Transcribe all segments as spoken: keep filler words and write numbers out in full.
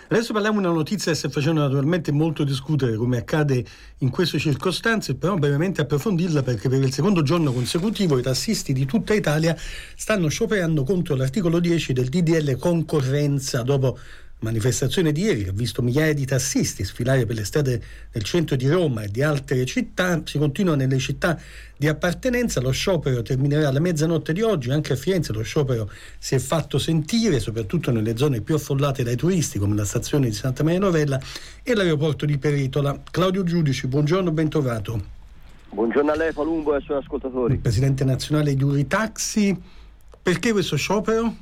Adesso parliamo di una notizia che sta facendo naturalmente molto discutere, come accade in queste circostanze, però brevemente approfondirla, perché per il secondo giorno consecutivo i tassisti di tutta Italia stanno scioperando contro l'articolo dieci del D D L concorrenza. Dopo manifestazione di ieri che ha visto migliaia di tassisti sfilare per le strade del centro di Roma e di altre città, si continua nelle città di appartenenza. Lo sciopero terminerà alla mezzanotte di oggi. Anche a Firenze lo sciopero si è fatto sentire, soprattutto nelle zone più affollate dai turisti, come la stazione di Santa Maria Novella e l'aeroporto di Peritola. Claudio Giudici, buongiorno, ben trovato. Buongiorno a lei, Palumbo, e ai suoi ascoltatori. Il presidente nazionale di Uritaxi. Perché questo sciopero?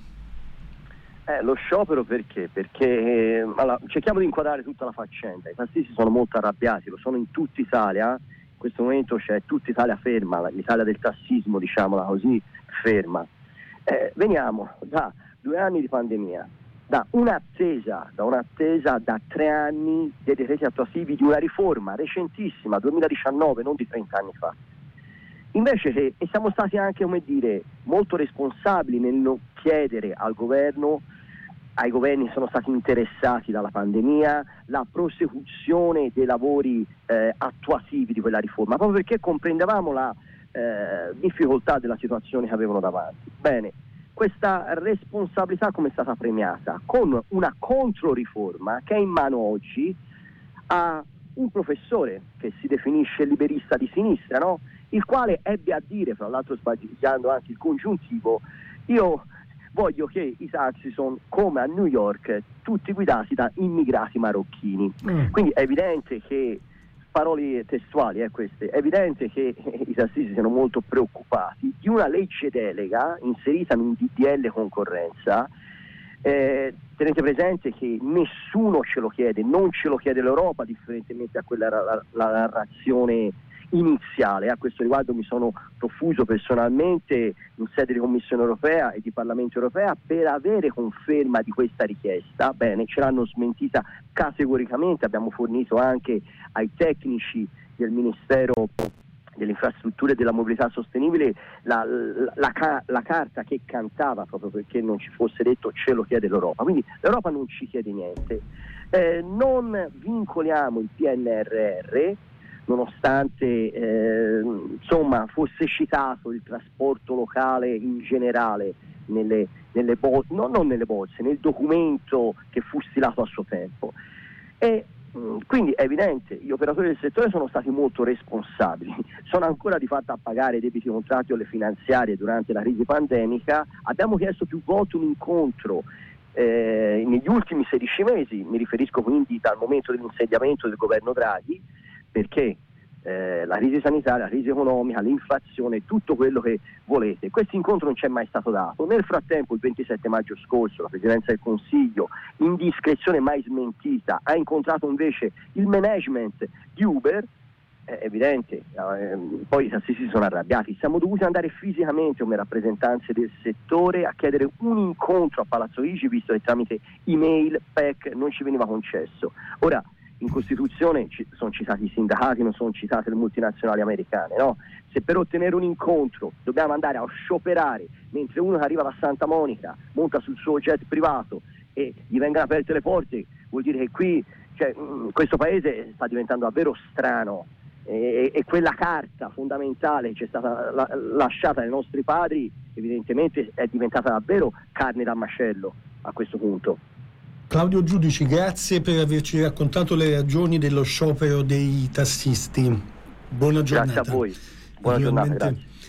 Eh, lo sciopero perché? Perché eh, allora, cerchiamo di inquadrare tutta la faccenda. I tassisti sono molto arrabbiati, lo sono in tutta Italia. In questo momento c'è tutta Italia ferma, l'Italia del tassismo, diciamola così, ferma. Eh, veniamo da due anni di pandemia, da un'attesa, da un'attesa da tre anni dei decreti attuativi di una riforma recentissima, duemiladiciannove, non di trenta anni fa. Invece che, e siamo stati anche, come dire, molto responsabili nel non chiedere al governo, ai governi che sono stati interessati dalla pandemia, la prosecuzione dei lavori eh, attuativi di quella riforma, proprio perché comprendevamo la eh, difficoltà della situazione che avevano davanti. Bene, questa responsabilità come è stata premiata? Con una controriforma che è in mano oggi a un professore che si definisce liberista di sinistra, no? Il quale ebbe a dire, fra l'altro sbagliando anche il congiuntivo, io voglio che i taxi sono come a New York, tutti guidati da immigrati marocchini. Mm. Quindi è evidente che, parole testuali eh, queste, è evidente che eh, i tassisti siano molto preoccupati di una legge delega inserita in un D D L concorrenza. Eh, tenete presente che nessuno ce lo chiede, non ce lo chiede l'Europa, differentemente a quella la, la narrazione iniziale. A questo riguardo mi sono profuso personalmente in sede di Commissione Europea e di Parlamento Europea per avere conferma di questa richiesta. Bene, ce l'hanno smentita categoricamente, abbiamo fornito anche ai tecnici del Ministero delle infrastrutture e della mobilità sostenibile la, la, la, la carta che cantava, proprio perché non ci fosse detto ce lo chiede l'Europa. Quindi l'Europa non ci chiede niente. Eh, non vincoliamo il P N R R, nonostante eh, insomma fosse citato il trasporto locale in generale nelle, nelle bo- no, non nelle bozze, nel documento che fu stilato a suo tempo. E mh, quindi è evidente, gli operatori del settore sono stati molto responsabili, sono ancora di fatto a pagare i debiti contratti o le finanziarie durante la crisi pandemica. Abbiamo chiesto più volte un incontro eh, negli ultimi sedici mesi, mi riferisco quindi dal momento dell'insediamento del governo Draghi, perché eh, la crisi sanitaria, la crisi economica, l'inflazione, tutto quello che volete. Questo incontro non c'è mai stato dato. Nel frattempo, il ventisette maggio scorso, la Presidenza del Consiglio, in discrezione mai smentita, ha incontrato invece il management di Uber. È evidente, eh, poi i tassisti si sono arrabbiati. Siamo dovuti andare fisicamente come rappresentanze del settore a chiedere un incontro a Palazzo Chigi, visto che tramite email, P E C non ci veniva concesso. Ora, in Costituzione ci sono citati i sindacati, non sono citate le multinazionali americane, no? Se per ottenere un incontro dobbiamo andare a scioperare mentre uno che arriva da Santa Monica monta sul suo jet privato e gli vengono aperte le porte, vuol dire che qui, cioè, questo paese sta diventando davvero strano e, e quella carta fondamentale che ci è stata la, lasciata dai nostri padri evidentemente è diventata davvero carne da macello a questo punto. Claudio Giudici, grazie per averci raccontato le ragioni dello sciopero dei tassisti. Buona giornata. Grazie a voi. Buona giornata. Grazie.